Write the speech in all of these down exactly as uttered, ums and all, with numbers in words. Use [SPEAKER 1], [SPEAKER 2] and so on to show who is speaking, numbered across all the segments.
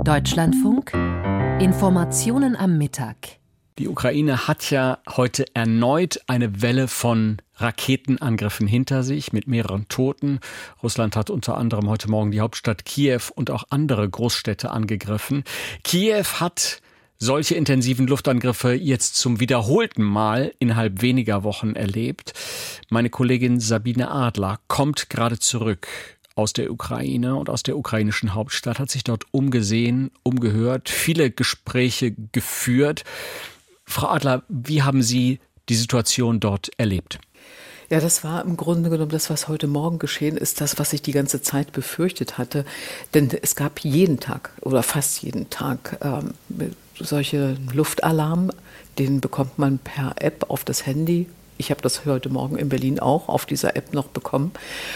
[SPEAKER 1] Deutschlandfunk, Informationen am Mittag.
[SPEAKER 2] Die Ukraine hat ja heute erneut eine Welle von Raketenangriffen hinter sich mit mehreren Toten. Russland hat unter anderem heute Morgen die Hauptstadt Kiew und auch andere Großstädte angegriffen. Kiew hat solche intensiven Luftangriffe jetzt zum wiederholten Mal innerhalb weniger Wochen erlebt. Meine Kollegin Sabine Adler kommt gerade zurück aus der Ukraine und aus der ukrainischen Hauptstadt, hat sich dort umgesehen, umgehört, viele Gespräche geführt. Frau Adler, wie haben Sie die Situation dort erlebt?
[SPEAKER 3] Ja, das war im Grunde genommen das, was heute Morgen geschehen ist, das, was ich die ganze Zeit befürchtet hatte. Denn es gab jeden Tag oder fast jeden Tag ähm, solche Luftalarm, den bekommt man per App auf das Handy. Ich habe das heute Morgen in Berlin auch auf dieser App noch bekommen.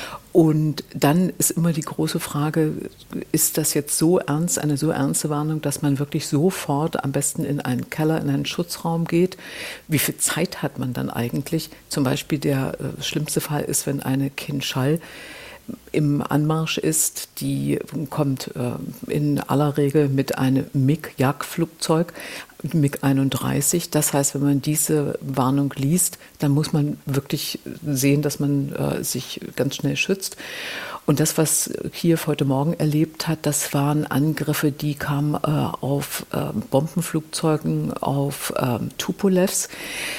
[SPEAKER 3] Und dann ist immer die große Frage, ist das jetzt so ernst, eine so ernste Warnung, dass man wirklich sofort am besten in einen Keller, in einen Schutzraum geht? Wie viel Zeit hat man dann eigentlich? Zum Beispiel der äh, schlimmste Fall ist, wenn eine Kinschall im Anmarsch ist, die kommt äh, in aller Regel mit einem MiG-Jagdflugzeug, MiG einunddreißig. Das heißt, wenn man diese Warnung liest, dann muss man wirklich sehen, dass man äh, sich ganz schnell schützt. Und das, was Kiew heute Morgen erlebt hat, das waren Angriffe, die kamen äh, auf äh, Bombenflugzeugen, auf äh, Tupolevs.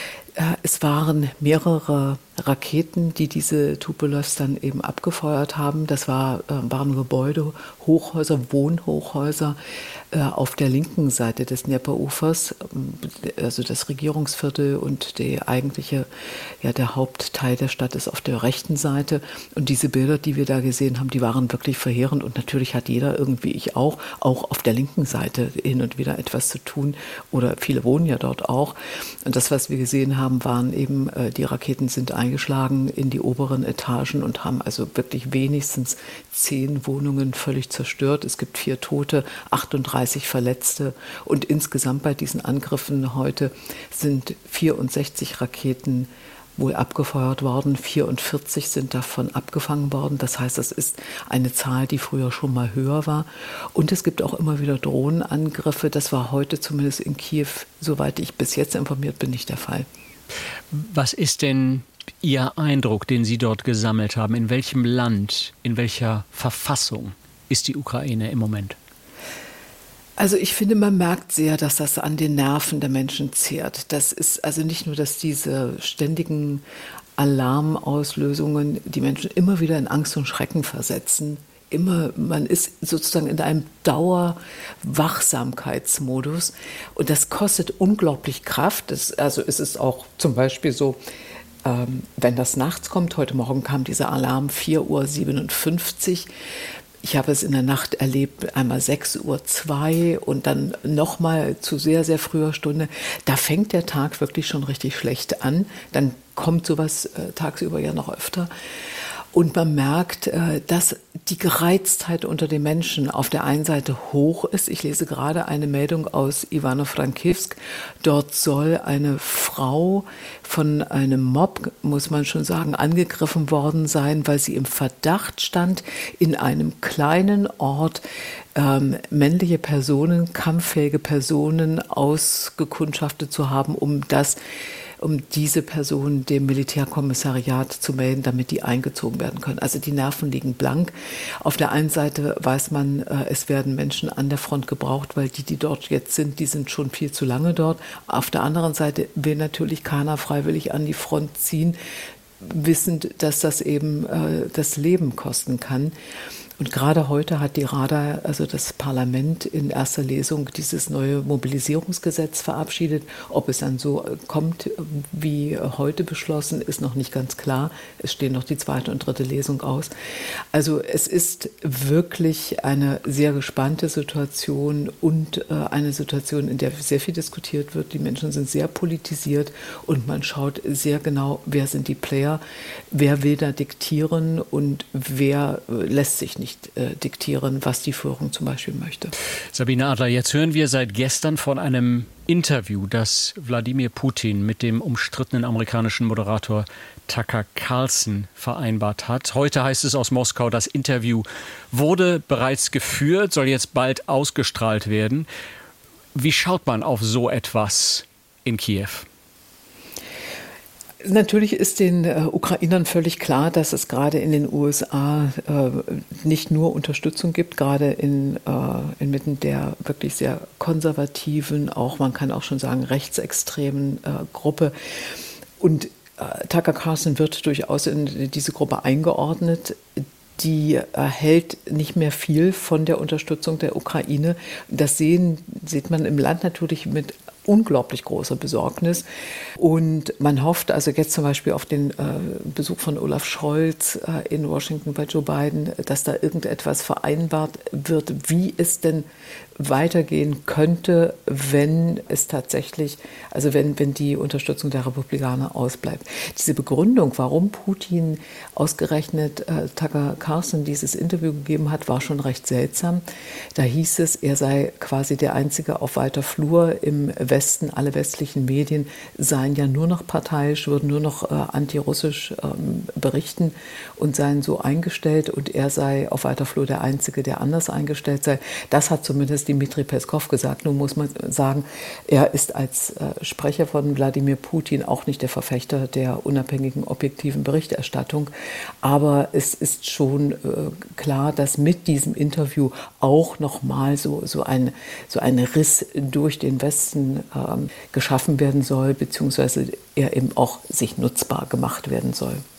[SPEAKER 3] Es waren mehrere Raketen, die diese Tupolevs dann eben abgefeuert haben. Das war, waren Gebäude, Hochhäuser, Wohnhochhäuser äh, auf der linken Seite des Dnepr-Ufers, also das Regierungsviertel, und die eigentliche, ja, der Hauptteil der Stadt ist auf der rechten Seite. Und diese Bilder, die wir da gesehen haben, die waren wirklich verheerend. Und natürlich hat jeder, irgendwie ich auch, auch auf der linken Seite hin und wieder etwas zu tun. Oder viele wohnen ja dort auch. Und das, was wir gesehen haben, waren eben, äh, die Raketen sind eingeschlagen in die oberen Etagen und haben also wirklich wenigstens zehn Wohnungen völlig zerstört. Es gibt vier Tote, achtunddreißig Verletzte und insgesamt bei diesen Angriffen heute sind vierundsechzig Raketen wohl abgefeuert worden, vierundvierzig sind davon abgefangen worden. Das heißt, das ist eine Zahl, die früher schon mal höher war. Und es gibt auch immer wieder Drohnenangriffe. Das war heute zumindest in Kiew, soweit ich bis jetzt informiert bin, nicht der Fall.
[SPEAKER 2] Was ist denn Ihr Eindruck, den Sie dort gesammelt haben? In welchem Land, in welcher Verfassung ist die Ukraine im Moment?
[SPEAKER 3] Also ich finde, man merkt sehr, dass das an den Nerven der Menschen zehrt. Das ist also nicht nur, dass diese ständigen Alarmauslösungen die Menschen immer wieder in Angst und Schrecken versetzen. Immer, man ist sozusagen in einem Dauerwachsamkeitsmodus und das kostet unglaublich Kraft. Das, also es ist auch zum Beispiel so, ähm, wenn das nachts kommt, heute Morgen kam dieser Alarm vier Uhr siebenundfünfzig. Ich habe es in der Nacht erlebt, einmal sechs Uhr zwei und dann nochmal zu sehr, sehr früher Stunde. Da fängt der Tag wirklich schon richtig schlecht an. Dann kommt sowas äh, tagsüber ja noch öfter. Und man merkt, äh, dass die Gereiztheit unter den Menschen auf der einen Seite hoch ist. Ich lese gerade eine Meldung aus Ivano-Frankivsk. Dort soll eine Frau von einem Mob, muss man schon sagen, angegriffen worden sein, weil sie im Verdacht stand, in einem kleinen Ort ähm, männliche Personen, kampffähige Personen ausgekundschaftet zu haben, um das um diese Person dem Militärkommissariat zu melden, damit die eingezogen werden können. Also die Nerven liegen blank. Auf der einen Seite weiß man, es werden Menschen an der Front gebraucht, weil die, die dort jetzt sind, die sind schon viel zu lange dort. Auf der anderen Seite will natürlich keiner freiwillig an die Front ziehen, wissend, dass das eben äh, das Leben kosten kann. Und gerade heute hat die Rada, also das Parlament, in erster Lesung dieses neue Mobilisierungsgesetz verabschiedet. Ob es dann so kommt, wie heute beschlossen, ist noch nicht ganz klar. Es stehen noch die zweite und dritte Lesung aus. Also es ist wirklich eine sehr gespannte Situation und äh, eine Situation, in der sehr viel diskutiert wird. Die Menschen sind sehr politisiert und man schaut sehr genau, wer sind die Player, wer will da diktieren und wer äh, lässt sich nicht nicht äh, diktieren, was die Führung zum Beispiel möchte.
[SPEAKER 2] Sabine Adler, jetzt hören wir seit gestern von einem Interview, das Wladimir Putin mit dem umstrittenen amerikanischen Moderator Tucker Carlson vereinbart hat. Heute heißt es aus Moskau, das Interview wurde bereits geführt, soll jetzt bald ausgestrahlt werden. Wie schaut man auf so etwas in Kiew?
[SPEAKER 3] Natürlich ist den äh, Ukrainern völlig klar, dass es gerade in den U S A äh, nicht nur Unterstützung gibt, gerade in, äh, inmitten der wirklich sehr konservativen, auch man kann auch schon sagen rechtsextremen äh, Gruppe. Und äh, Tucker Carlson wird durchaus in diese Gruppe eingeordnet. Die erhält nicht mehr viel von der Unterstützung der Ukraine. Das sehen, sieht man im Land natürlich mit unglaublich großer Besorgnis. Und man hofft also jetzt zum Beispiel auf den äh, Besuch von Olaf Scholz äh, in Washington bei Joe Biden, dass da irgendetwas vereinbart wird, wie es denn weitergehen könnte, wenn es tatsächlich, also wenn, wenn die Unterstützung der Republikaner ausbleibt. Diese Begründung, warum Putin ausgerechnet äh, Tucker Carlson dieses Interview gegeben hat, war schon recht seltsam. Da hieß es, er sei quasi der Einzige auf weiter Flur im Westen. Alle westlichen Medien seien ja nur noch parteiisch, würden nur noch äh, antirussisch ähm, berichten und seien so eingestellt. Und er sei auf weiter Flur der Einzige, der anders eingestellt sei. Das hat zumindest Dmitri Peskov gesagt. Nun muss man sagen, er ist als äh, Sprecher von Wladimir Putin auch nicht der Verfechter der unabhängigen, objektiven Berichterstattung. Aber es ist schon äh, klar, dass mit diesem Interview auch nochmal so, so, ein, so ein Riss durch den Westen ähm, geschaffen werden soll, beziehungsweise er eben auch sich nutzbar gemacht werden soll.